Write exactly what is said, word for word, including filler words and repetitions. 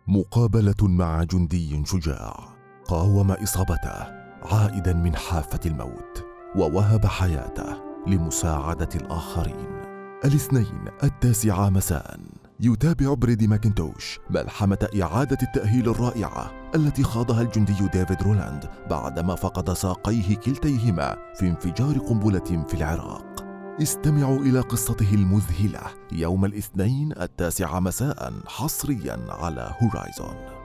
مقابلة مع جندي شجاع قاوم إصابته عائدا من حافة الموت ووهب حياته لمساعدة الآخرين. الاثنين التاسعة مساء يتابع بريدي ماكنتوش ملحمة إعادة التأهيل الرائعة التي خاضها الجندي ديفيد رولاند بعدما فقد ساقيه كلتيهما في انفجار قنبلة في العراق. استمعوا إلى قصته المذهلة يوم الاثنين التاسعة مساء حصريا على هورايزون.